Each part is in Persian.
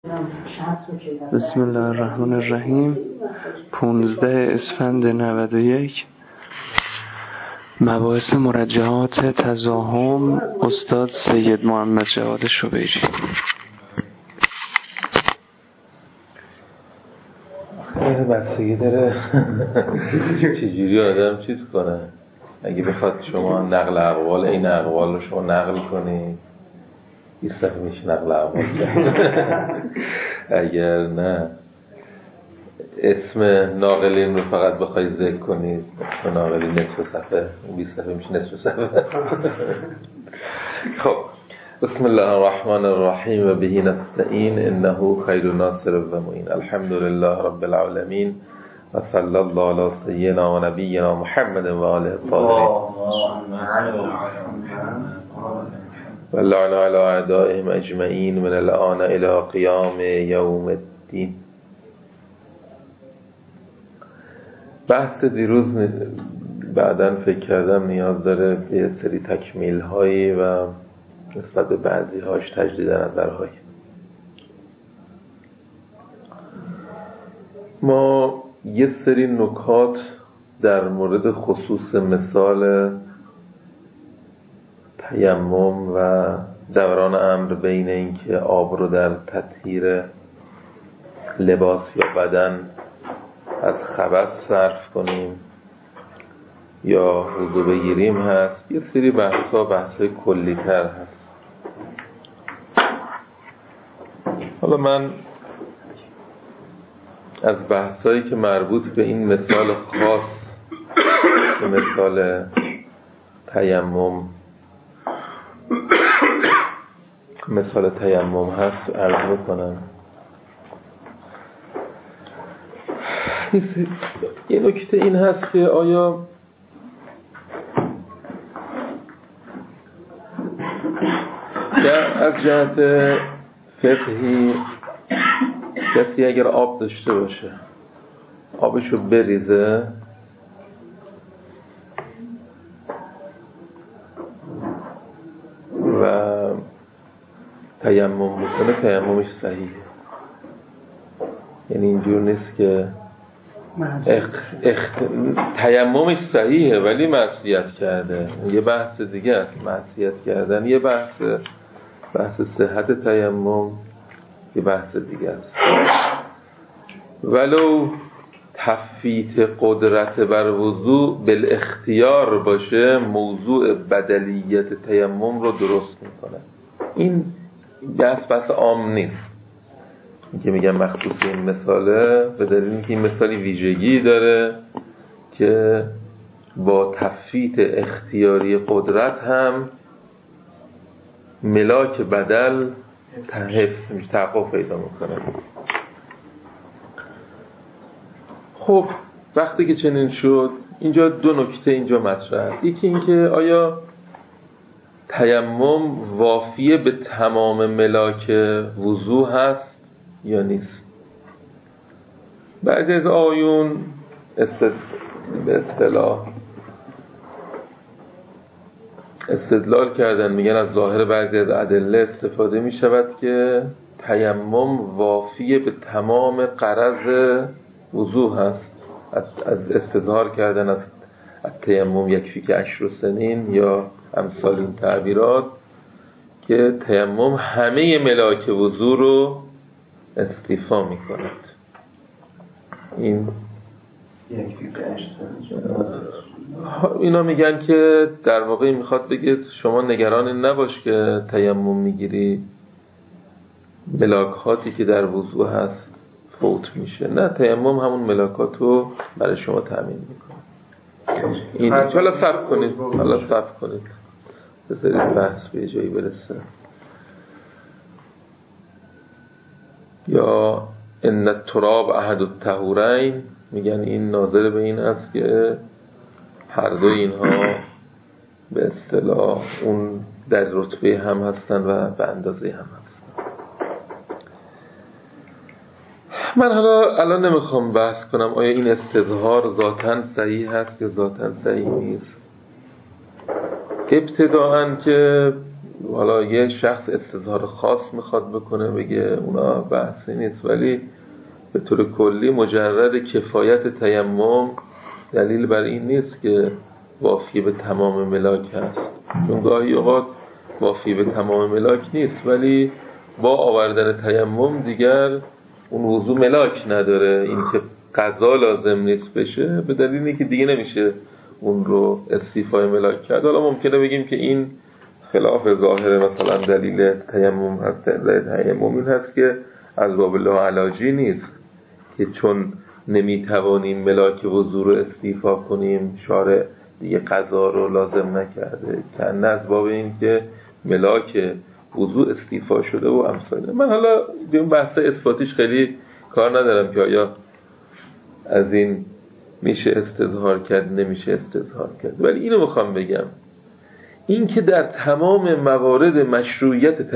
بسم الله الرحمن الرحیم. 15 اسفند 91. مباحث مرجحات تزاحم، استاد سید محمد جواد شبیری. خیلی بستگی داره چجوری آدم چیز کنه. اگه بخواد شما نقل اقوال این اقوال رو شما نقل کنی این صفحه میشه نقل اقوال اگر نه اسم ناقلین رو فقط بخوای ذکر کنید اسم ناقلین نصف صفحه 20 صفحه میشه نصف صفحه. خب بسم الله الرحمن الرحیم و بهی نستعین انه خیر ناصر و معین. الحمد لله رب العالمین و صلی الله علی سیدنا و نبینا محمد و آله الطاهرین و لعن علی اعدائهم اجمعین من الان الى قیام یوم الدین. بحث دیروز بعداً فکر کردم نیاز داره به سری تکمیل هایی و نسبت به بعضی هاش تجدید نظرهایی. ما یه سری نکات در مورد خصوص مثال تیمم و دوران امر بین اینکه آب رو در تطهیر لباس یا بدن از خبث صرف کنیم یا وضو بگیریم هست. یه سری بحث‌های کلی‌تر هست. حالا من از بحثایی که مربوط به این مثال خاص به مثال تیمم هست عرض میکنم. یه نکته این هست که آیا از جهت فقهی کسی اگر آب داشته باشه آبشو بریزه و تیمم بکنه تیممش صحیحه. یعنی اینجور نیست که تیممش صحیحه ولی معصیت کرده. یه بحث دیگه است معصیت کردن، یه بحث صحت تیمم، یه بحث دیگه است. ولو تفیت قدرت بر وضوع بالاختیار باشه موضوع بدلیت تیمم رو درست میکنه. این بحث عام نیست که میگم مخصوص این مثاله، به دلیل اینکه این مثالی ویژگی داره که با تفیت اختیاری قدرت هم ملاک بدل حفظ میشه، تحقق پیدا میکنه. خب وقتی که چنین شد اینجا دو نکته اینجا مطرحه. یکی این که آیا تیمم وافیه به تمام ملاک وضو هست یا نیست؟ بعضی از آیون به اصطلاح استدلال کردن، میگن از ظاهر بعضی از ادله استفاده میشود که تیمم وافیه به تمام غرض وضو هست. از استظهار کردن از تیمم یکفی که 10 سنین یا امثال این تعبیرات که تیمم همه ملاک وضو رو استیفا میکند. این اینا میگن که در واقع میخواد بگه شما نگران نباش که تیمم میگیری ملاکاتی که در وضو هست فوت میشه. نه، تیمم همون ملاکات رو برای شما تامین میکنه. این حالا صبر کنید بذارید بحث به جایی برسه. یا ان التراب احد الطهورین، میگن این ناظر به این است که هر دو اینها به اصطلاح اون در رتبه هم هستن و به اندازه هم هستن. من حالا الان نمیخوام بحث کنم آیا این استظهار ذاتاً صحیح هست یا ذاتاً صحیح نیست. ابتداءً که حالا یه شخص استظهار خاص میخواد بکنه بگه اونا بحثی نیست، ولی به طور کلی مجرد کفایت تیمم دلیل بر این نیست که وافی به تمام ملاک هست، چون گاهی اوقات وافی به تمام ملاک نیست ولی با آوردن تیمم دیگر اون وضو ملاک نداره. این که قضا لازم نیست بشه به دلیلی که دیگه نمیشه اون رو استیفای ملاک کرد. حالا ممکنه بگیم که این خلاف ظاهر مثلا دلیل تیمم هست. دلیل تیمم این هست که از باب لاعلاجی نیست که چون نمیتوانیم ملاک وضو رو استیفا کنیم شارع دیگه قضا رو لازم نکرده، که نه از باب این که ملاک وضو استیفا شده و امثاله. من حالا به اون بحث اثباتیش خیلی کار ندارم که آیا از این میشه استظهار کرد نمیشه استظهار کرد، ولی اینو میخوام بگم، این که در تمام موارد مشروعیت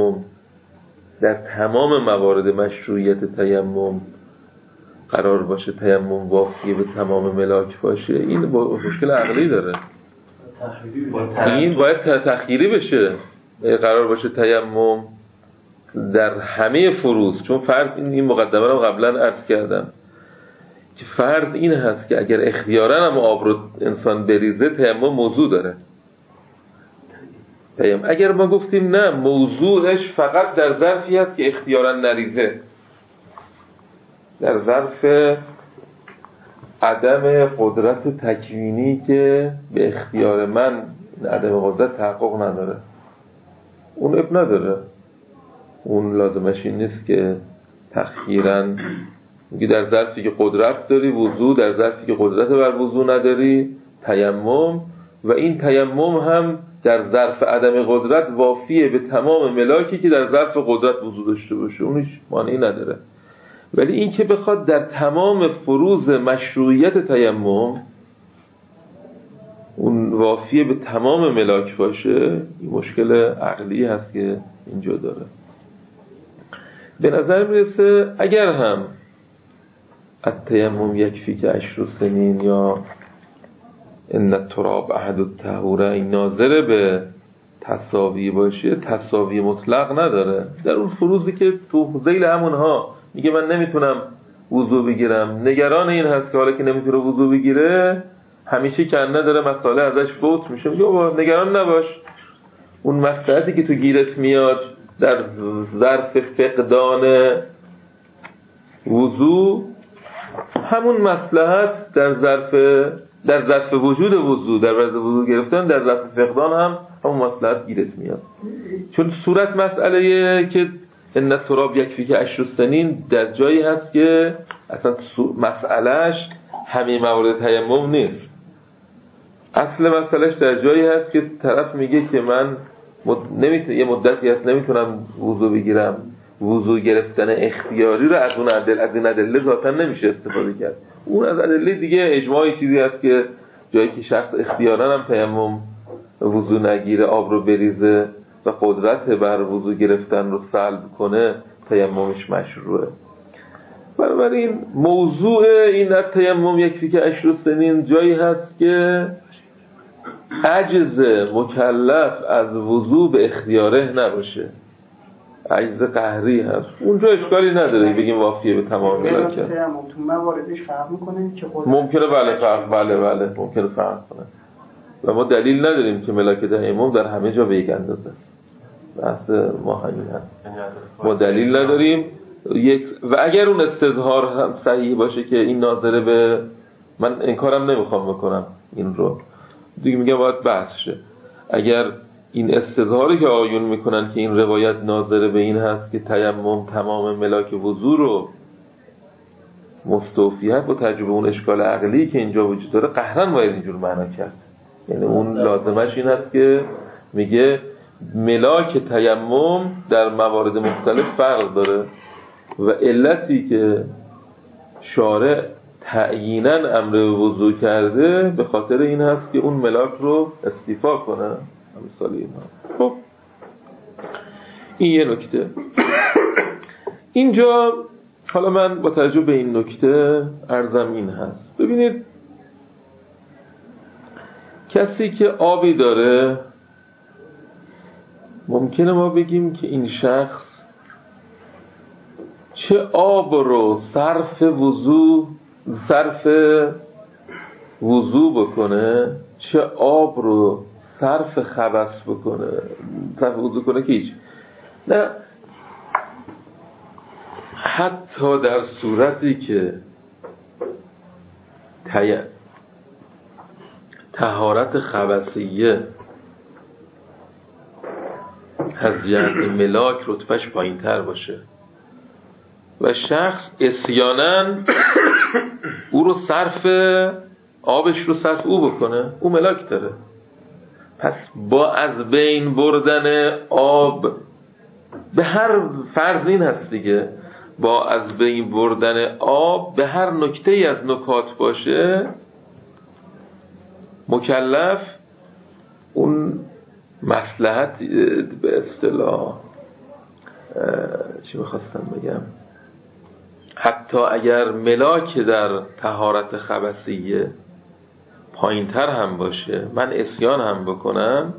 تیمم قرار باشه تیمم واقعی به تمام ملاک باشه، این با مشکل عقلی داره. این باید تخییری بشه. قرار باشه تیمم در همه فروض، چون فرض این مقدمه رو قبلا عرض کردم که فرض این هست که اگر اختیاراً هم آب رو انسان بریزه تیمم موضوع داره. اگر ما گفتیم نه موضوعش فقط در ظرفی هست که اختیاراً نریزه، در ظرف عدم قدرت تکوینی که به اختیار من عدم قدرت تحقق نداره، اون اب نداره، اون لازمش این نیست که تخییراً میگی در ظرفی که قدرت داری وضو، در ظرفی که قدرت بر وضو نداری تیمم، و این تیمم هم در ظرف عدم قدرت وافیه به تمام ملاکی که در ظرف قدرت وضو داشته باشه، اونش مانعی نداره. ولی این که بخواد در تمام فروض مشروعیت تیمم اون وافیه به تمام ملاک باشه، این مشکل عقلی هست که اینجا داره. به نظر میرسه اگر هم التیمم یکفی که 10 سنین یا ان التراب احد الطهورین ناظر به تساوی باشه، تساوی مطلق نداره. در اون فروضی که تو ذیل همونها میگه من نمیتونم وضو بگیرم، نگران این هست که حالا که نمیتونه وضو بگیره همیشه کنه داره مسئله ازش فوت میشه، میگه بابا نگران نباش، اون مصلحتی که تو گیرت میاد در ظرف فقدان وضو همون مصلحت در ظرف وجود وضو، در ظرف وضو گرفتن در ظرف فقدان هم همون مصلحت گیرت میاد. چون صورت مسئله که ان التراب یکفی که 10 سنین در جایی هست که اصلا مسئلهش همه موارد تیمم نیست. اصل مسئلهش در جایی هست که طرف میگه که من یه مدتی هست نمیتونم وضو بگیرم، وضو گرفتن اختیاری رو از این ادله ذاتاً نمیشه استفاده کرد. اون از ادله دیگه اجماعی چیزی هست که جایی که شخص اختیاراً هم تیمم وضو نگیره آب رو بریزه و قدرت بر وضو گرفتن رو سلب کنه تیممش مشروعه. بنابراین موضوع این تیمم یکفی که 10 سنین جایی هست که عجز مکلف از وضو به اختیاره نباشه، عجز قهری هست، اونجا اشکالی نداره بگیم وافیه به تمام ملاک هست. تو مواردش فرق میکنه که ممکنه بله ممکنه فرق کنه و ما دلیل نداریم که ملاک تیمم در همه جا به یک اندازه است. بحث ما همین هست، ما دلیل نداریم. و اگر اون استظهار هم صحیح باشه که این ناظره به، من انکارم نمیخوام بکنم این رو دیگه، میگم باید بحث شه. اگر این استظهاری که آیون میکنن که این روایت ناظره به این هست که تیمم تمام ملاک وضو رو مستوفیت با تجربه اون اشکال عقلی که اینجا وجود داره قهرن باید اینجور معنا کرد. یعنی اون لازمش این هست که میگه ملاک تیمم در موارد مختلف فرق داره و علتی که شارع تعییناً امر وضو کرده به خاطر این هست که اون ملاک رو استیفا کنه. مثال این هست. خب این یه نکته. اینجا حالا من با توجه به این نکته عرضم این هست، ببینید کسی که آبی داره ممکنه ما بگیم که این شخص چه آب رو صرف وضو بکنه، چه آب رو صرف خبث بکنه، صرف وضو کنه که هیچ نه. حتی در صورتی که طهارت خبثیه از یعنی ملاک رتبهش پایین تر باشه و شخص عصیاناً او رو آبش رو صرف او بکنه، او ملاک داره. پس با از بین بردن آب به هر فرض این هست دیگه، با از بین بردن آب به هر نکته از نکات باشه مکلف اون مصلحت به اصطلاح چی میخواستم بگم، حتی اگر ملاک در طهارت خبثیه پایینتر هم باشه، من عصیان هم بکنم،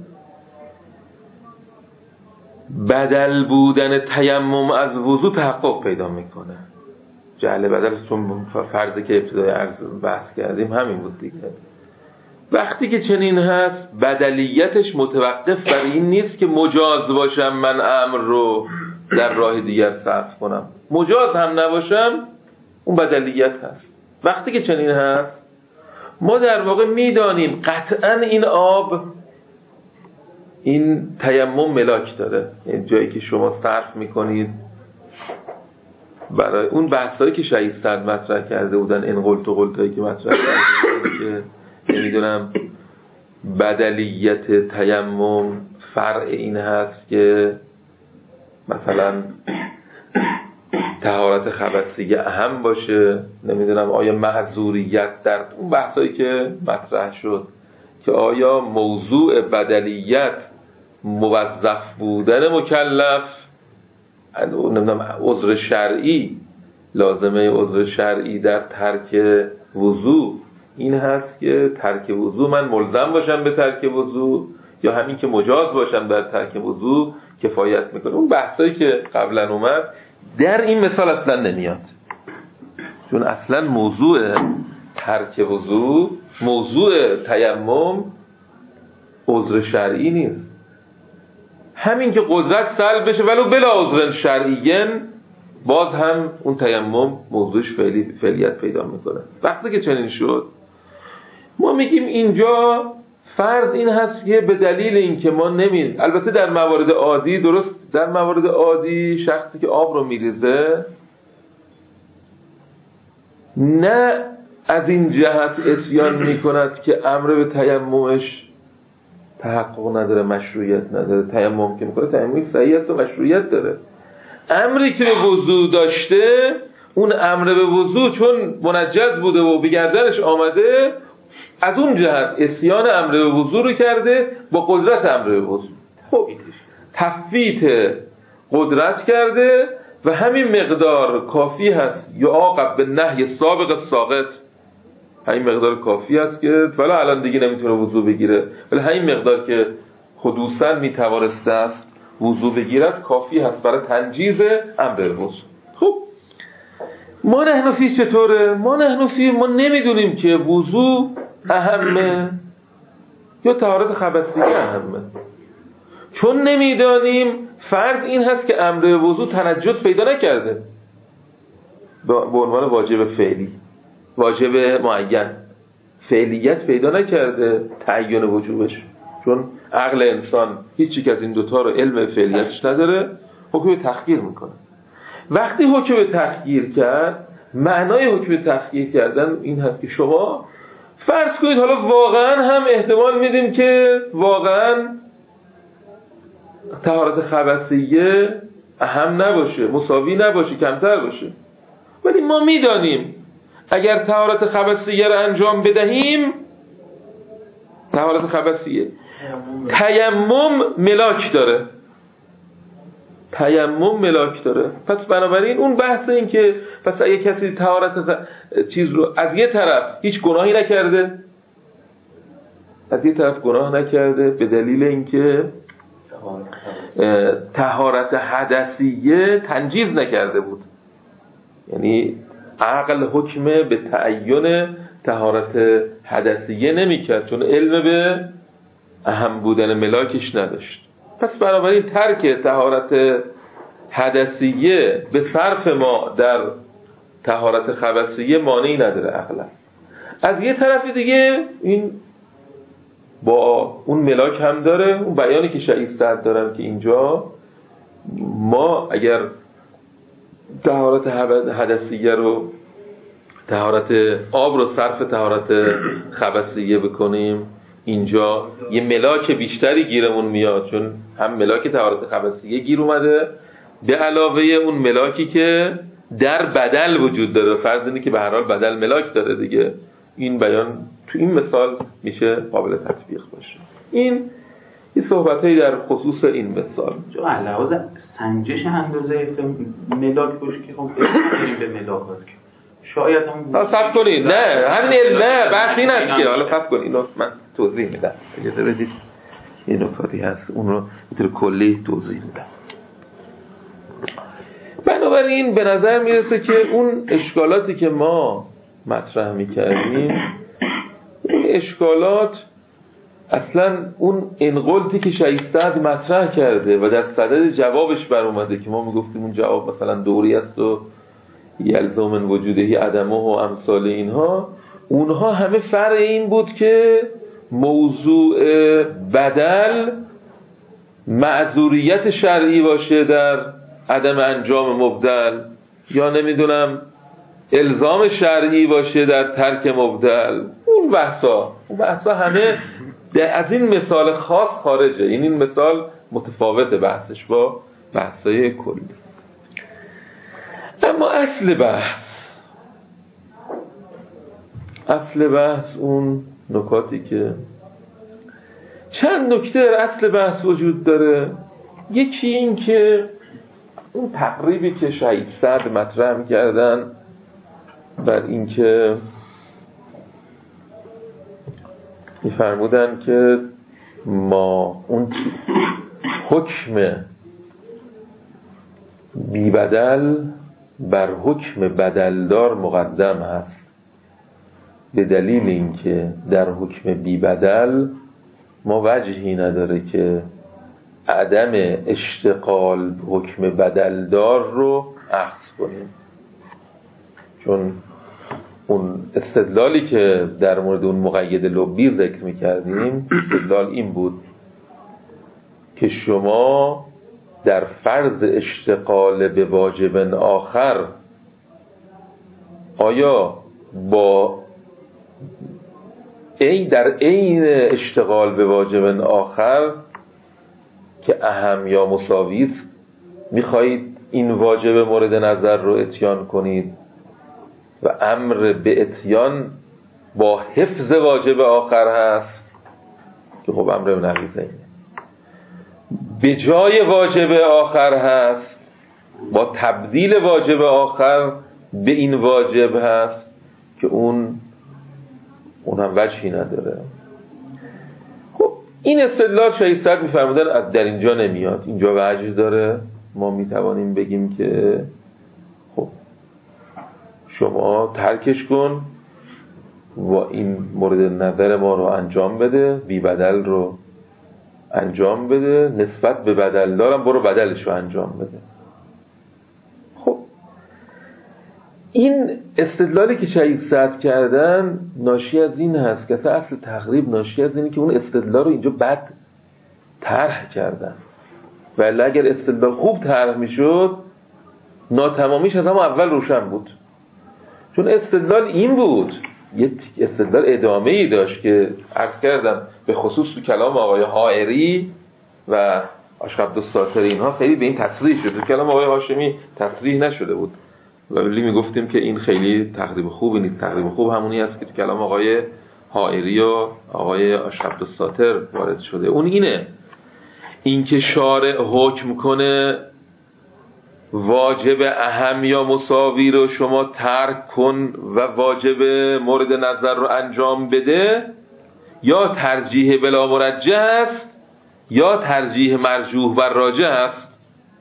بدل بودن تیمم از وضو تحقق پیدا میکنه. جعل بدل، چون فرضی که ابتدای عرض بحث کردیم همین بود دیگه. وقتی که چنین هست بدلیتش متوقف بر این نیست که مجاز باشم من امر رو در راه دیگر صرف کنم، مجاز هم نباشم اون بدلیت هست. وقتی که چنین هست ما در واقع میدانیم قطعا این آب، این تیمم ملاک داره. این جایی که شما صرف میکنید برای اون بحثایی که شهید سعد مطرح کرده بودن، این قلتایی که مطرح کرده بودن که نمیدونم بدلیت تیمم فرع این هست که مثلا طهارت خبثیه اهم باشه، نمیدونم آیا محظوریت در اون بحثایی که مطرح شد که آیا موضوع بدلیت موظف بودن مکلف، نمیدونم عذر شرعی، لازمه عذر شرعی در ترک وضو این هست که ترک وضو من ملزم باشم به ترک وضو یا همین که مجاز باشم در ترک وضو کفایت میکنه. اون بحثایی که قبلا اومد در این مثال اصلا نمیاد، چون اصلا موضوع ترک وضو، موضوع تیمم عذر شرعی نیست. همین که قدرت سلب بشه ولو بلا عذر شرعیین، باز هم اون تیمم موضوعش فعلیت پیدا میکنه. وقتی که چنین شد ما میگیم اینجا فرض این هست که به دلیل اینکه ما البته در موارد عادی، درست در موارد عادی شخصی که آب رو میریزه نه از این جهت عصیان میکند که امر به تیممش تحقق نداره، مشروعیت نداره. تیمم که میکنه تیمم صحیح است و مشروعیت داره. امری که به وضو داشته، اون امر به وضو چون منجز بوده و به گردنش آمده، از اون جهت عصیان امر به وضو رو کرده با قدرت امر به وضو. خب تفویت قدرت کرده و همین مقدار کافی هست یعاقب به نهی سابق ساقط. همین مقدار کافی هست که ولی الان دیگه نمیتونه وضو بگیره، ولی همین مقدار که حدوثاً میتوانسته است وضو بگیرد کافی هست برای تنجیز امر به وضو. خب ما نحنفی چطوره؟ ما نمیدونیم که وضو اهمه یا طهارت خبثیه اهمه. چون نمیدانیم فرض این هست که امر به وضو تنجس پیدا نکرده به عنوان واجب فعلی، واجب معین، فعلیت پیدا نکرده تعین وجوبش، چون عقل انسان هیچ یک از این دوتا رو علم فعلیتش نداره، حکم تخییر میکنه. وقتی حکم تخییر کرد، معنای حکم تخییر کردن این هست که شما فرض کنید حالا واقعا هم احتمال میدیم که واقعا طهارت خبثیه اهم نباشه، مساوی نباشه، کمتر باشه، ولی ما میدانیم اگر طهارت خبثیه رو انجام بدهیم، طهارت خبثیه تیمم ملاک داره، تیمم ملاک داره. پس بنابراین اون بحث این که پس اگه کسی طهارت چیز رو از یه طرف هیچ گناهی نکرده، از یه طرف گناه نکرده به دلیل اینکه طهارت حدثیه تنجیز نکرده بود، یعنی عقل حکم به تعین طهارت حدثیه نمی‌کرد چون علم به اهم بودن ملاکش نداشت. پس بنابراین ترک طهارت حدثیه به صرف ما در طهارت خبثیه مانعی نداره عقلا. از یه طرف دیگه این با اون ملاک هم داره، اون بیانی که شیخ سعد دارن که اینجا ما اگر طهارت حدثیه رو، طهارت آب رو صرف طهارت خبثیه بکنیم، اینجا یه ملاک بیشتری گیرمون میاد، چون هم ملاک طهارت خبثیه گیر اومده به علاوه اون ملاکی که در بدل وجود داره. فرض اینه که به هر حال بدل ملاک داره دیگه. این بیان تو این مثال میشه قابل تطبیق باشه. این یه صحبتایی در خصوص این مثال. جو علاوه سنجش اندازه ملاک باشه که خب بریم به ملاک باشه. شاید هم صبر کنید. نه همین نه بحث این است که حالا صبر کنید، اینو من توضیح میدم. اجازه بدید این نکاتی هست اون رو به طور کلی توضیح میدم. بنابراین به نظر میرسه که اون اشکالاتی که ما مطرح میکردیم، اون اشکالات اصلا اون انقلتی که شیخ سعد مطرح کرده و در صدد جوابش بر اومده که ما میگفتیم اون جواب مثلا دوری است و یلزم من وجودهی عدمه و امثال اینها، اونها همه فرع این بود که موضوع بدل معذوریت شرعی باشه در عدم انجام مبدل، یا نمیدونم الزام شرعی باشه در ترک مبدل. اون بحثا همه از این مثال خاص خارجه. این مثال متفاوته بحثش با بحثای کلی. اما اصل بحث اون نکاتی که چند نکته در اصل بحث وجود داره. یکی این که اون تقریبی که شیخ سعد مطرح می‌کردن بر این که می‌فرمودن که ما اون حکم بی بدل بر حکم بدلدار مقدم هست، به دلیل اینکه در حکم بی بدل ما وجهی نداره که عدم اشتغال حکم بدلدار رو اخذ کنیم. چون اون استدلالی که در مورد اون مقید لبی ذکر می‌کردیم، استدلال این بود که شما در فرض اشتغال به واجب آخر آیا با در عین اشتغال به واجب آخر که اهم یا مساوی است میخواهید این واجب مورد نظر رو اتیان کنید و امر به اتیان با حفظ واجب آخر هست که خب امر نقیضه اینه، به جای واجب آخر هست با تبدیل واجب آخر به این واجب هست که اون هم وجهی نداره. خب این استدلال شیخ سعد می‌فرمودن از در اینجا نمیاد، اینجا وجه داره. ما میتوانیم بگیم که خب شما ترکش کن و این مورد نظر ما رو انجام بده، بی بدل رو انجام بده، نسبت به بدل دارم برو بدلش رو انجام بده. خب این استدلالی که شیخ سعد کردن ناشی از این هست که اصل تقریب ناشی از اینه که اون استدلال رو اینجا بد طرح کردن، ولی اگر استدلال خوب طرح میشد ناتمامیش از همون اول روشن بود. چون استدلال این بود، یه استدلال ادامه‌ای داشت که عرض کردم به خصوص تو کلام آقای حائری و اشعب‌الساطر اینها خیلی به این تصریح شد. تو کلام آقای هاشمی تصریح نشده بود ولی میگفتیم که این خیلی تقریب خوبی نیست. تقریب خوب همونی است که تو کلام آقای حائری و آقای اشعب‌الساطر وارد شده. اون این که شارع حکم کنه واجب اهم یا مساوی رو شما ترک کن و واجب مورد نظر رو انجام بده، یا ترجیح بلا مرجح است یا ترجیح مرجوح بر راجح است.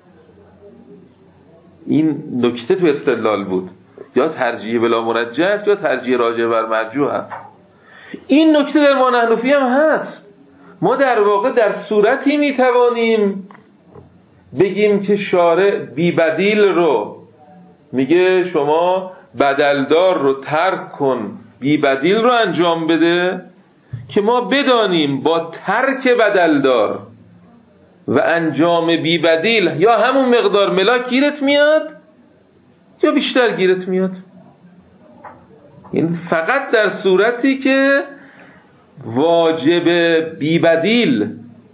این نکته تو استدلال بود، یا ترجیح بلا مرجح است یا ترجیح راجح بر مرجوح است. این نکته در ما حنفی هم هست. ما در واقع در صورتی میتوانیم بگیم که شارع بی بدیل رو میگه شما بدلدار رو ترک کن، بی بدیل رو انجام بده، که ما بدانیم با ترک بدلدار و انجام بی بدیل یا همون مقدار ملاک گیرت میاد یا بیشتر گیرت میاد. این فقط در صورتی که واجب بی بدیل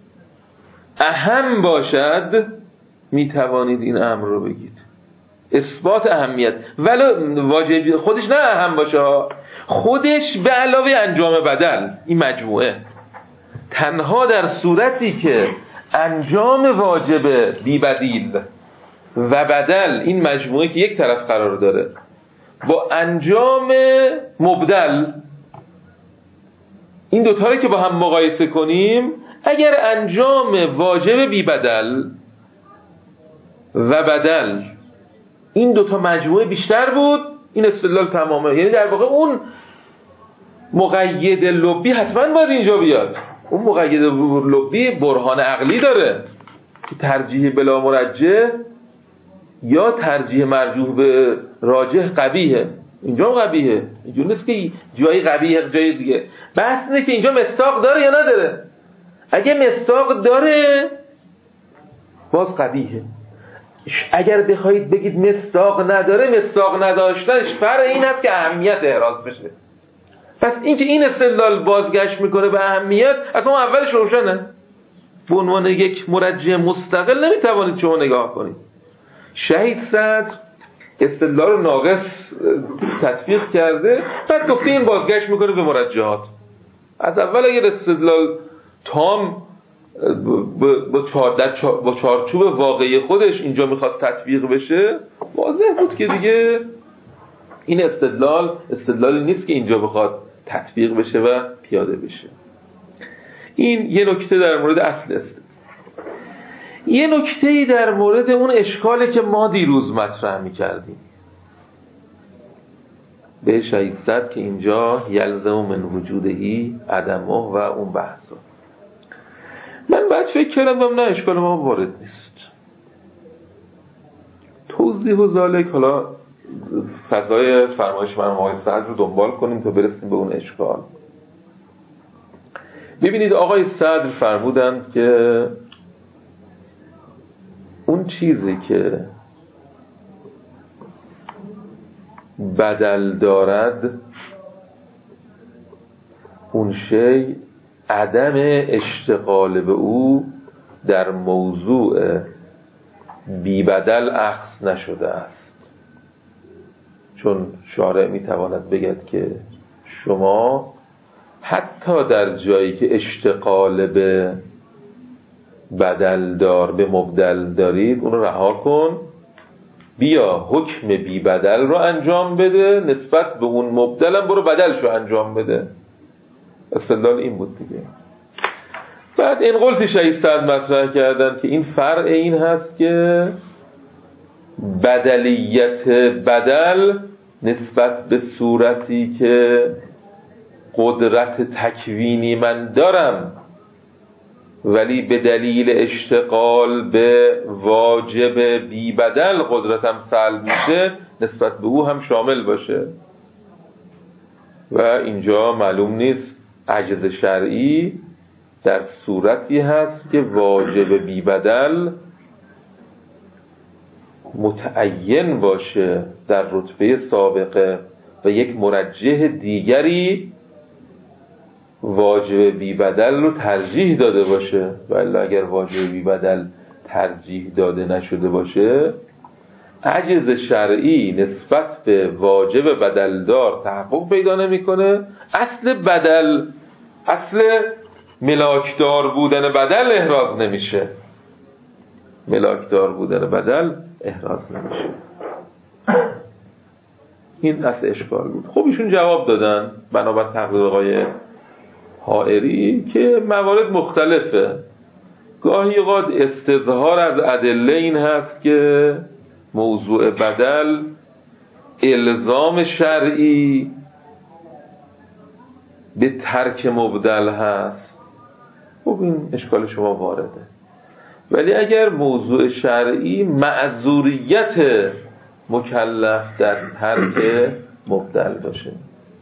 اهم باشد میتوانید این امر رو بگید. اثبات اهمیت، ولی واجب خودش نه اهم باشه، خودش به علاوه انجام بدل، این مجموعه تنها در صورتی که انجام واجب بی بدیل و بدل، این مجموعه که یک طرف قرار داره، با انجام مبدل، این دوتا رو که با هم مقایسه کنیم، اگر انجام واجب بی بدل و بدل این دوتا مجموعه بیشتر بود، این استدلال تمامه. یعنی در واقع اون مقید لبی حتما باید اینجا بیاد. اون مقید لبی برهان عقلی داره که ترجیح بلا مرجح یا ترجیح مرجوح به راجح قبیحه. اینجا قبیحه، اینجا نیست که جایی قبیحه جای دیگه. بحث اینه که اینجا مصداق داره یا نداره. اگه مصداق داره باز قبیحه. اگر بخواید بگید مصداق نداره، مصداق نداشتنش فرق این است که اهمیت احراز بشه. پس این که این استدلال بازگشت میکنه به اهمیت، اصلا اولش روشنه. به عنوان یک مرجح مستقل نمیتوانید شما نگاه کنید. شهید صدر استدلال ناقص تطبیق کرده، بعد گفته این بازگشت میکنه به مرجحات. از اول اگر استدلال تام با چارچوب واقعی خودش اینجا میخواست تطبیق بشه، واضح بود که دیگه این استدلالی نیست که اینجا بخواد تطبیق بشه و پیاده بشه. این یه نکته در مورد اصل است. یه نکته‌ای در مورد اون اشکالی که ما دیروز مطرح می‌کردیم به شهید صدر که اینجا یلزم من وجودهی عدمه و اون بحثا. من بعد فکر کردم نه، اشکال ما وارد نیست. توضیح و ذالک، حالا فضای فرمایش من آقای صدر رو دنبال کنیم تا برسیم به اون اشکال. ببینید آقای صدر فرمودند که اون چیزی که بدل دارد اون شی عدم اشتغال به او در موضوع بی بدل اخذ نشده است. چون شارع میتواند بگد که شما حتی در جایی که اشتغال به بدل دار به مبدل دارید اون رو رها کن، بیا حکم بی بدل رو انجام بده، نسبت به اون مبدل هم برو بدلش رو انجام بده. استدلال این بود دیگه. بعد این قولتی شهید صدر مطرح کردن که این فرع این هست که بدلیت بدل نسبت به صورتی که قدرت تکوینی من دارم ولی به دلیل اشتغال به واجب بی بدل قدرتم سلب میشه، نسبت به او هم شامل باشه. و اینجا معلوم نیست عجز شرعی در صورتی هست که واجب بی بدل متعین باشه در رتبه سابقه و یک مرجح دیگری واجب بی بدل رو ترجیح داده باشه. ولی اگر واجب بی بدل ترجیح داده نشده باشه، عجز شرعی نسبت به واجب بدلدار تحقق پیدا نمیکنه. اصل ملاکدار بودن بدل احراز نمیشه. این اصل اشکال بود. خب ایشون جواب دادن بنابر تقریر آقای حائری که موارد مختلفه. گاهی اوقات استظهار از ادله این هست که موضوع بدل الزام شرعی به ترک مبدل هست. خب این اشکال شما وارده. ولی اگر موضوع شرعی معذوریت مکلف در ترک مبدل باشه،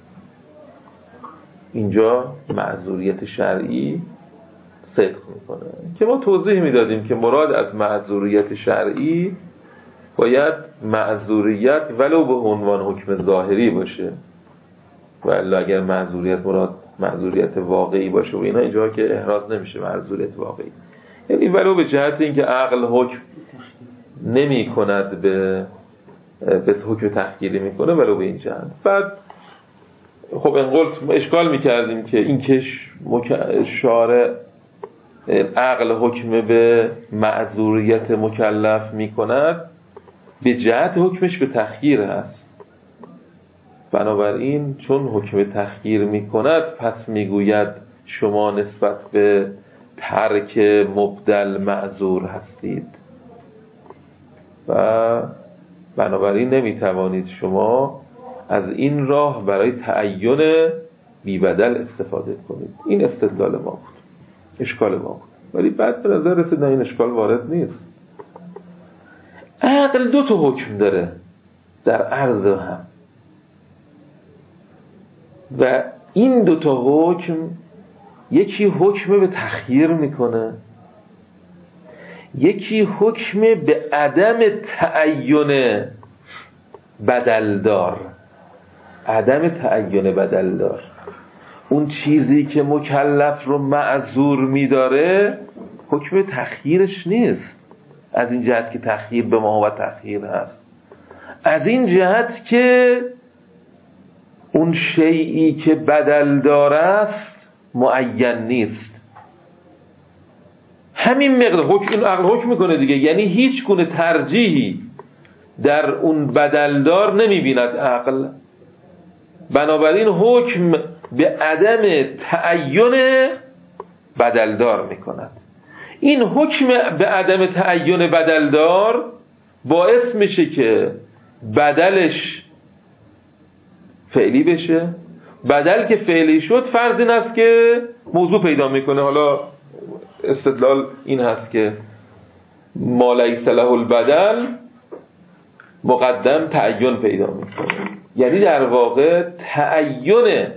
اینجا معذوریت شرعی صدق میکنه که ما توضیح میدادیم که مراد از معذوریت شرعی باید معذوریت ولو به عنوان حکم ظاهری باشه، ولی اگر معذوریت مراد معذوریت واقعی باشه و اینا، اینجا که احراز نمیشه معذوریت واقعی، یعنی ولو به جهت اینکه عقل حکم نمی کند به حکم تخییری میکنه، ولو به این جهت. بعد خب انقلت اشکال میکردیم که این که شارع عقل حکم به معذوریت مکلف میکند به جهت حکمش به تخییر هست، بنابراین چون حکم تخییر میکند پس میگوید شما نسبت به ترک مبدل معذور هستید و بنابراین نمیتوانید شما از این راه برای تعین بی بدل استفاده کنید. این استدلال ما بود، اشکال ما بود. ولی بعد به نظر رسید نه، این اشکال وارد نیست. عقل دو تا حکم داره در عرض هم و این دو تا حکم، یکی حکم به تخییر میکنه، یکی حکم به عدم تعین بدلدار. عدم تعین بدلدار، اون چیزی که مکلف رو معذور میداره حکم تخییرش نیست، از این جهت که تخییر به ما و تخییر هست، از این جهت که اون شیئی که بدلدار است معین نیست. همین مقدار حکم عقل حکم میکنه دیگه، یعنی هیچ گونه ترجیحی در اون بدلدار نمیبیند عقل، بنابراین حکم به عدم تعین بدلدار میکند. این حکم به عدم تعین بدلدار باعث میشه که بدلش فعلی بشه. بدل که فعلی شد فرض این است که موضوع پیدا میکنه. حالا استدلال این هست که ما لیس له البدل مقدم تعین پیدا میکنه، یعنی در واقع تعین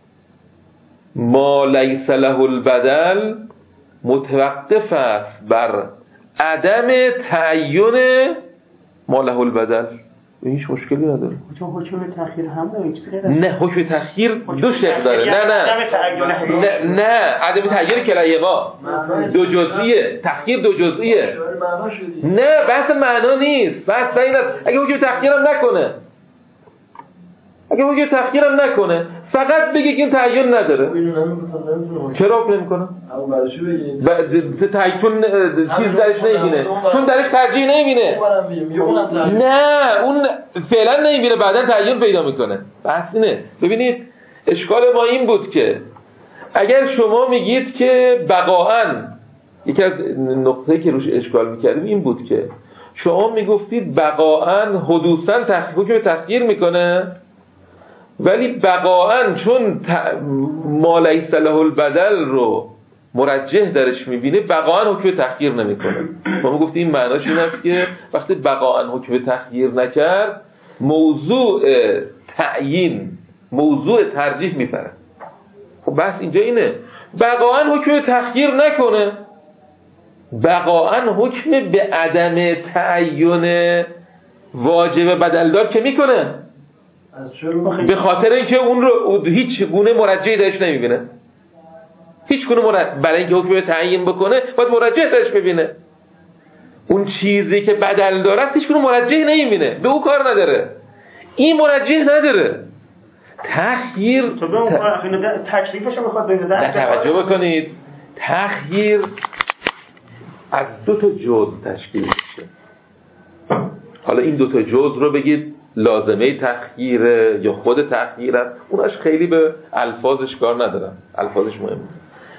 ما لیس له البدل متوقف است بر عدم تعین ما له البدل. هیچ مشکلی نداره. چون حکم تخییر هم داره. نه، حکم تخییر دو شق داره. نه عدم تعین کلایقا دو جزئیه، تخییر دو جزئیه. نه بحث معنا نیست، بحث این است اگه حکم تخییر هم نکنه، فقط بگه که این تعین نداره. چرا نمیکنه؟ چون چیز درش نمیبینه، چون درش ترجیح نمیبینه. نه اون فعلا نمیبینه، بعدا تعین پیدا میکنه. بحث اینه. ببینید اشکال ما این بود که اگر شما میگید که بقاءً، یکی از نقطه‌ای که روش اشکال میکردیم این بود که شما میگفتید بقاءً حدوثاً حکم تخییر میکنه، ولی بقاءً چون ما لیس له البدل رو مرجح درش میبینه بقاءً حکم تخییر نمیکنه. ما گفتیم این معناش این است که وقتی بقاءً حکم تخییر نکرد موضوع تعیین، موضوع ترجیح میپره. خب بس اینجا اینه، بقاءً حکم تخییر نکنه، بقاءً حکم به عدم تعین واجب بدلدار که میکنه، به خاطر اینکه اون رو هیچ گونه مرجعی درش نمیبینه. هیچ گونه برای اینکه حکم تعیین بکنه باید مرجع درش ببینه. اون چیزی که بدل داره هیچ گونه مرجع نمیبینه، به او کار نداره، این مرجع نداره. تخییر تکلیفش رو میخواد بگه. توجه بکنید، تخییر از دو تا جزء تشکیل میشه. حالا این دو تا جزء رو بگید لازمه تخییره یا خود تخییر است، اوناش خیلی به الفاظش کار ندارم، الفاظش مهم نیست.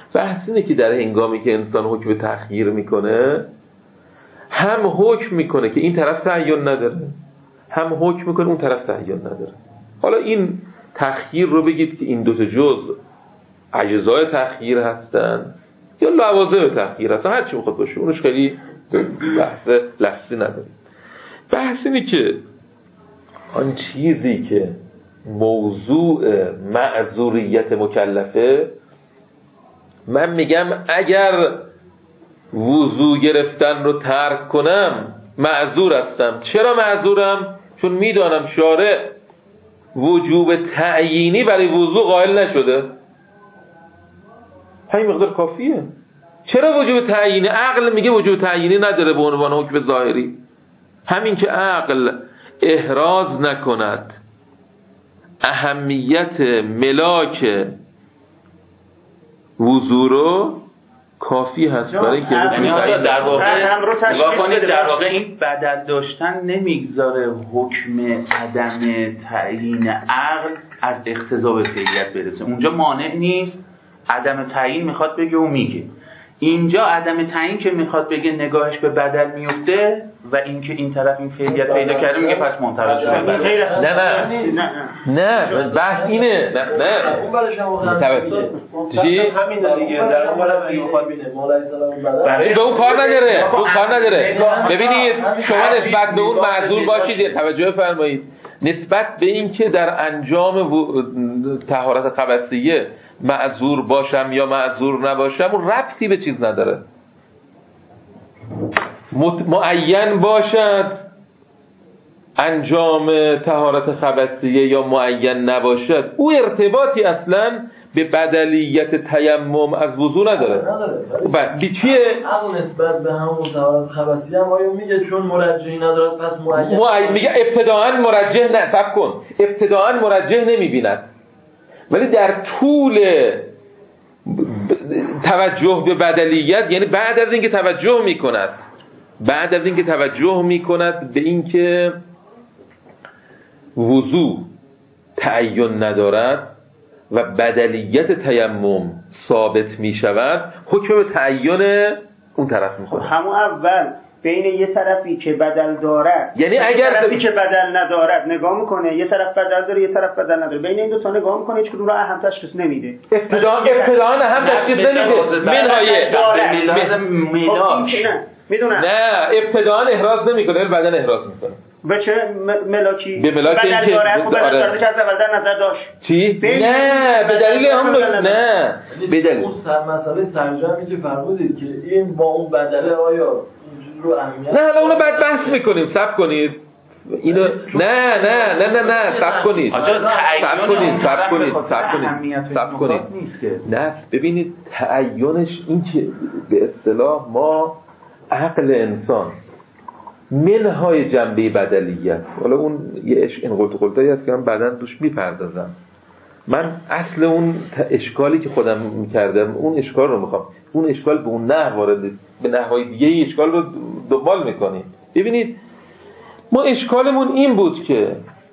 بحث اینه که در هنگامی که انسان حکم تخییر میکنه، هم حکم میکنه که این طرف تعین نداره، هم حکم میکنه اون طرف تعین نداره. حالا این تخییر رو بگید که این دو تا جزء اجزای تخییر هستن یا لوازم تخییر هستن، هر چی میخواد باشه، اونش خیلی بحث لفظی نداره. بحث اینه که آن چیزی که موضوع معذوریت مکلفه، من میگم اگر وضو گرفتن رو ترک کنم معذور هستم. چرا معذورم؟ چون میدانم شارع وجوب تعیینی برای وضو قائل نشده. همین مقدار کافیه. چرا وجوب تعیینی؟ عقل میگه وجوب تعیینی نداره به عنوان حکم ظاهری. همین که عقل احراز نکند اهمیت ملاک وضو رو کافی هست برای اینکه در واقع این بدل داشتن نمیگذاره حکم عدم تعیین عقل از اقتضا به فعلیت برسه. اونجا مانع نیست، عدم تعیین میخواد بگه و میگه. اینجا عدم تعیین که میخواد بگه نگاهش به بدل میفته و اینکه این طرف این فعلیت پیدا کرده میگه پس منطبق شده بدل. نه بحث اینه. نه اون برش هم چی؟ همین دیگه در اون برم اگه بخواد بینه مولا السلام به اون کار نداره. ببینید شما نسبت به اون معذور باشید، توجه فرمایید. نسبت به این که در انجام طهارت خبثیه معذور باشم یا معذور نباشم اون ربطی به چیز نداره. معین باشد انجام طهارت خبثیه یا معین نباشد، او ارتباطی اصلا به بدلیت تیمم از وضو نداره. بی چیه؟ اون نسبت به همون طهارت خبثیه هم آیا میگه چون مرجحی نداره پس معین میگه ابتداءً مرجح نه. صبر کن، ابتداءً مرجح نمیبیند، ولی در طول توجه به بدلیت، یعنی بعد از اینکه توجه میکند به اینکه وضو تعین ندارد و بدلیت تیمم ثابت میشود، حکم به تعین اون طرف میکنه. همون اول بین یه طرفی که بدل دارد، یعنی اگر طرفی که بدل ندارد نگاه میکنه، یه طرف بدل داره یه طرف بدل نداره، بین این دو تا نگاه میکنه، هیچ کدوم رو اهم تشخیص نمیده. ابتداء هم تشخیص نمیده. میدونم نه ابتداء احراز نمیکنه، بدن احراز میکنه. به چه ملاکی؟ به ملاک این که بدل که از اول در نظر داشت. چی؟ نه به دلیل هم نه به دلیل اون مسئله سرجمی که فرمودید که این با اون بدله آیا اینجوری رو اهمیت؟ نه حالا اونو بعد بحث میکنیم. صبر کنید اینو نه صبر کنید. نه ببینید تعینش این که به اصطلاح ما عقل انسان منهای جنبه بدلیت، حالا اون یه این قلتایی هست که من بعداً توش میپردازم. من اصل اون اشکالی که خودم میکردم اون اشکال رو میخوام، اون اشکال به اون نحو وارد، به نحوهای دیگه ای اشکال رو دنبال میکنیم. ببینید ما اشکالمون این بود که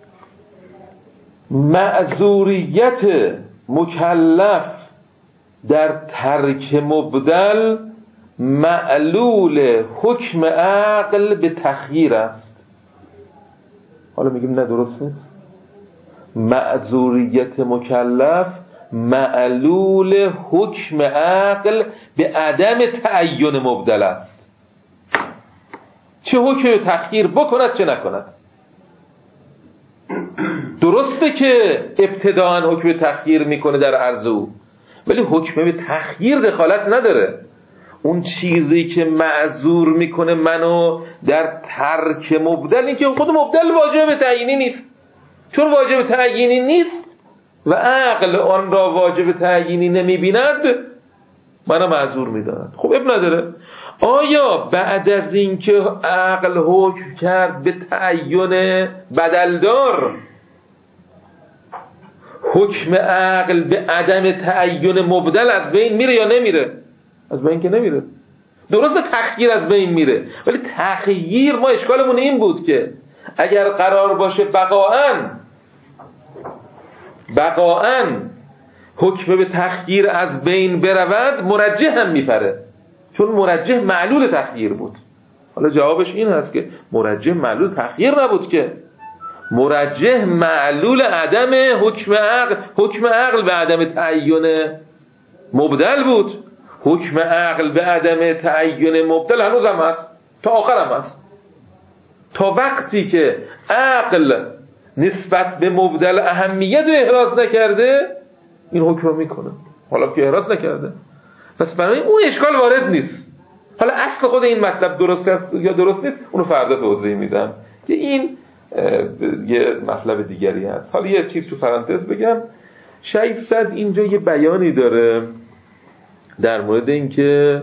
معذوریت مکلف در ترک مبدل معلول حکم عقل به تخییر است. حالا میگیم نه درست نیست. معذوریت مکلف معلول حکم عقل به عدم تعین مبدل است. چه حکم تخییر بکند چه نکند. درسته که ابتداءً حکم تخییر میکنه در عرض او، ولی حکم به تخییر دخالت نداره. اون چیزی که معذور میکنه منو در ترک مبدل، این که خود مبدل واجب تعیینی نیست. چون واجب تعیینی نیست و عقل آن را واجب تعیینی نمیبیند، منو معذور میداند. خب اب نداره. آیا بعد از این که عقل حکم کرد به تعین بدلدار، حکم عقل به عدم تعین مبدل از بین میره یا نمیره؟ از بین که نمیره. درسته تخییر از بین میره، ولی تخییر ما اشکالمون این بود که اگر قرار باشه بقاً حکم به تخییر از بین برود مرجح هم میپره، چون مرجح معلول تخییر بود. حالا جوابش این هست که مرجح معلول تخییر نبود، که مرجح معلول عدم حکم عقل به عدم تعین مبدل بود. حکم عقل به عدم تعین مبدل هنوز هم هست، تا آخر هم هست. تا وقتی که عقل نسبت به مبدل اهمیت رو احراز نکرده این حکم رو میکنه، حالا که احراز نکرده پس برای اون اشکال وارد نیست. حالا اصل خود این مطلب درست است یا درست نیست اونو فردا توضیح میدم، که این یه مطلب دیگری هست. حالا یه چیز تو پرانتز بگم، شیخ صدر اینجا یه بیانی داره در مورد این که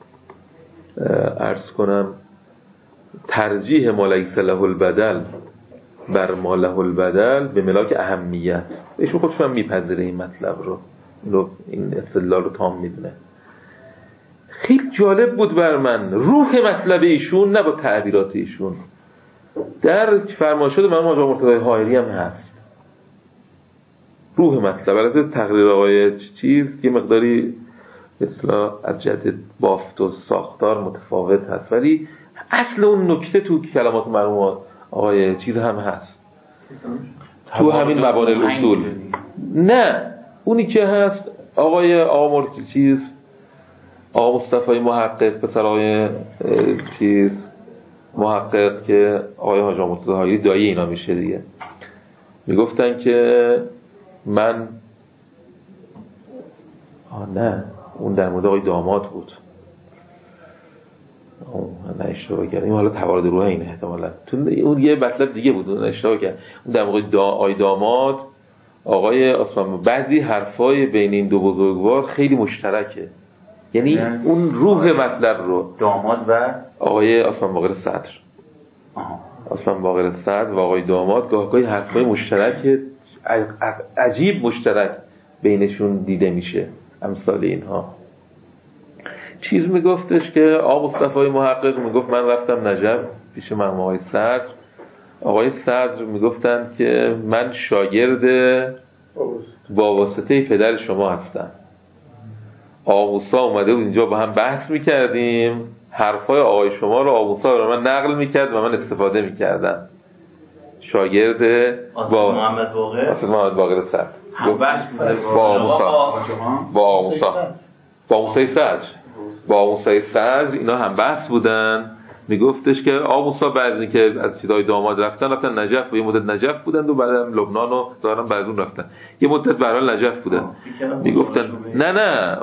عرض کنم ترجیح ما لیس له البدل بر ما له البدل به ملاک اهمیت. ایشون خودش هم میپذیره این مطلب رو، این استدلال رو تام میدونه. خیلی جالب بود بر من روح مطلب ایشون، نه با تعبیرات ایشون. در فرمایشات من آقای مرتضی حائری هم هست روح مطلب. البته تقریر آقای چیز یه مقداری اصلا از جهت بافت و ساختار متفاوت هست، ولی اصل اون نکته تو کلمات مرحوم آقای چیز هم هست تو همین مبانی الاصول. نه اونی که هست آقا مرتضی چیز، آقا مصطفی محقق، پسر آقای چیز محقق که آقای حاج مرتضی حائری دایی اینا میشه دیگه، میگفتن که من نه اون در مورد آقای داماد بود، نه اشتباه کردم، این حالا توارد روح اینه احتمالاً، اون یه مطلب دیگه بود، اون اشتباه کرد. اون در مورد آقای داماد آقای آسمان بعضی حرفای بین این دو بزرگوار خیلی مشترکه، یعنی اون روح مطلب رو داماد و آقای آسمان باقر صدر آسمان باقر صدر و آقای داماد گاهی حرفای مشترک عجیب مشترک بینشون دیده میشه. امثال اینها چیز میگفتش که آقا مصطفی محقق میگفت من رفتم نجف پیش مرحوم آقای صدر میگفتن که من شاگرد با واسطه پدر شما هستم. آقا موسی اومده بود اینجا با هم بحث میکردیم، حرفای آقای شما رو آقا موسی رو من نقل میکرد و من استفاده میکردم. شاگرد با محمد باقر صدر با موسی صدر اینا هم بحث بودن. میگفتش که آقا موسی بعد از اینکه از فدای داماد رفتن نجف و یه مدت نجف بودن و بعدم لبنان و ظاهرا بعد اون رفتن یه مدت به هر حال نجف بودن. میگفتن نه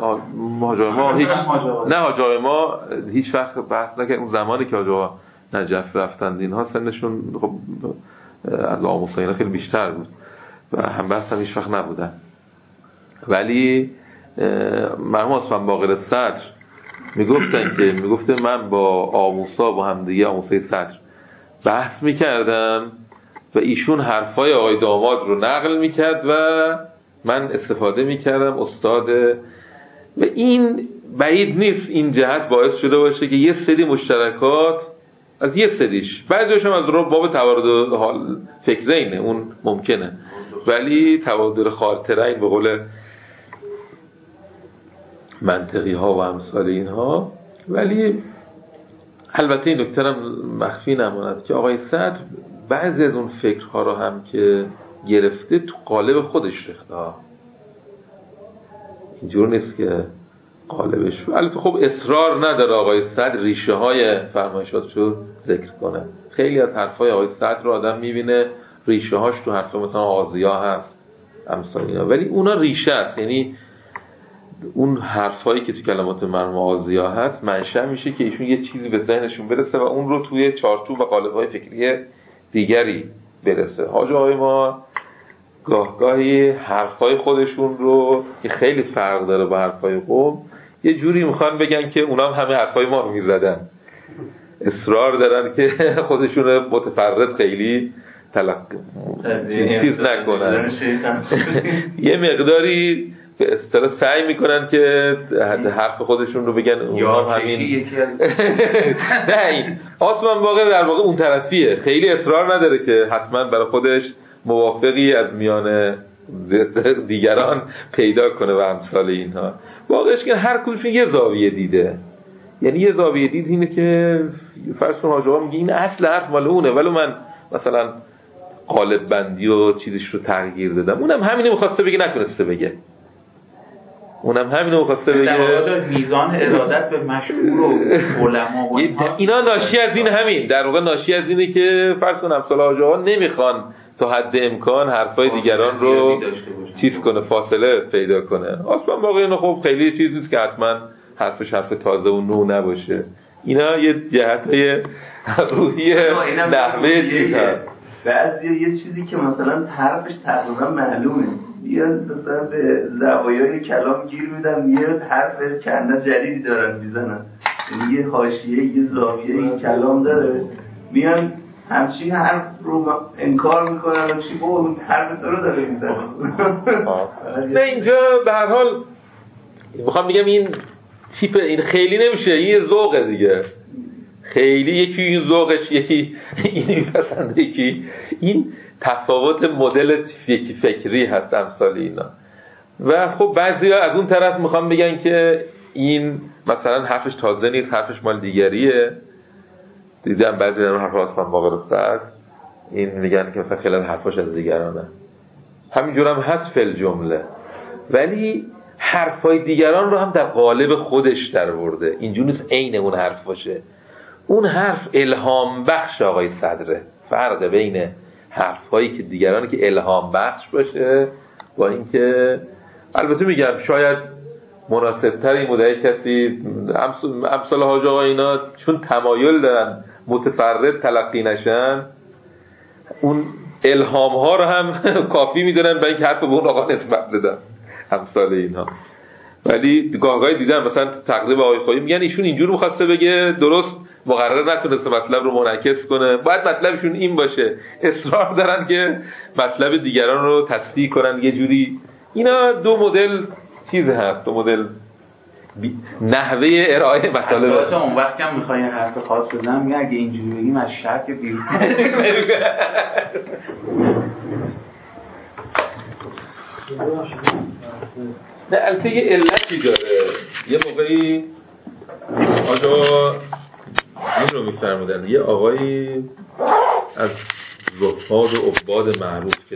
حاج ما هیچ وقت بحث نکرد. اون زمانی که حاج نجف رفتن اینها سنشون خب از آقا موسی اینا خیلی بیشتر بود و هم بحث هم هیچ وقت نبودن. ولی مرحوم آسمان باقر صدر میگفته من با آقا موسی با هم دیگه آقا موسی صدر بحث میکردم و ایشون حرفای آقای داماد رو نقل میکرد و من استفاده میکردم استاد. و این بعید نیست این جهت باعث شده باشه که یه سری مشترکات از یه سریش بعضیش هم از باب توارد حال فکرینه اون ممکنه، ولی توارد خاطرین به قول منطقی ها و امثال اینها. ولی البته این نکته هم مخفی نماند که آقای صدر بعضی از اون فکرها رو هم که گرفته تو قالب خودش ریخته، اینجور نیست که قالبش. البته خب اصرار نداره آقای صدر ریشه های فرمایشاتشو ذکر کنه. خیلی از حرفای آقای صدر رو آدم میبینه ریشه هاش تو حرفای مثلا آزیا هست امثال اینا، ولی اونا ریشه است، یعنی اون حرفایی که تو کلمات مرحوم آزیا هست منشأ میشه که ایشون یه چیزی به ذهنشون برسه و اون رو توی چارچوب و قالب‌های فکری دیگری برسه. حاج آقای ما گاهی حرفای خودشون رو که خیلی فرق داره با حرفای قوم یه جوری میخوان بگن که اونا هم همه حرفای ما رو میزدن، اصرار دارن که خودشون متفرد خیلی چیز نکنن. یه مقداری به اصطلاح سعی میکنن که حرف خودشون رو بگن اونا هم همین. نه این آسمان باقر در واقع اون طرفیه، خیلی اصرار نداره که حتما برای خودش موافقی از میان دیگران پیدا کنه و امثال اینها. واقعش که هر کدومشون یه زاویه دیده، یعنی یه زاویه دید اینه که فرض کن حاج آقا میگه این اصل حرف مال اونه، ولی من مثلا قالب بندی و چیزش رو تغییر دادم. اونم همینو می‌خواسته بگه نتونسته بگه. در میزان ارادت به مشهور و علما و اینا ناشی از این، همین در واقع ناشی از اینه که فرض کن امثال حاج آقا نمیخوان تا حد امکان حرفای دیگران رو چیز کنه، فاصله پیدا کنه. اصلا واقعا اینو خب خیلی چیز نیست که حتما حرفش حرف تازه و نو نباشه. اینا یه جهتای روحی نحوه چیز هست. بعضی یه چیزی که مثلا حرفش تقریبا معلومه، بیان مثلا به زوایای کلام گیر میدن، یه حرف کنده جدیدی دارن میزنن، یه حاشیه یه زاویه این کلام داره، میان همچین حرف رو انکار میکنن و چی اون حرف تو رو داره میزنن. نه اینجا به هر حال میخوام بگم این تیپ این خیلی نمیشه، یه ذوقه دیگه، خیلی یکی این ذوقش، یکی این میپسنده، یکی این تفاوت مدل فکری هست امثال اینا. و خب بعضیا از اون طرف میخوام بگن که این مثلا حرفش تازه نیست، حرفش مال دیگریه. دیدم بعضی از حرفات خانم باقر این میگن که مثلا خیلی حرفاش از دیگرانه، همینجور هم هست فل جمله، ولی حرفای دیگران رو هم در قالب خودش در ورده. اینجور نیست عین اون حرف باشه. اون حرف الهام بخش آقای صدره. فرق بین حرفایی که دیگرانی که الهام بخش باشه با اینکه البته میگم شاید مناسب‌تر این مدعی کسی امثال حاج آقا اینا چون تمایل دارن متفرد تلقی نشن، اون الهام ها رو هم کافی میدونن برای اینکه حرف به اون آقا نسبت بدن امثال اینها. ولی گاهگاهی دیدم مثلا تقریب آقای خواهی میگن ایشون اینجور می‌خواسته بگه، درست مقرر نتونسته مطلب رو منعکس کنه، باید مطلبشون این باشه، اصرار دارن که مطلب دیگران رو تصدیق کنن یه جوری. اینا دو مدل چیز هست، دو مدل نحوه ارائه مسائل داره. اون وقت هم میخوای حرف خاص بزنم میگه اگه اینجوری بگیم از شرک بیرون. نه البته یه علتی داره. یه موقعی آقا این رو میفرمودن، یه آقایی از زهاد و عباد معروف که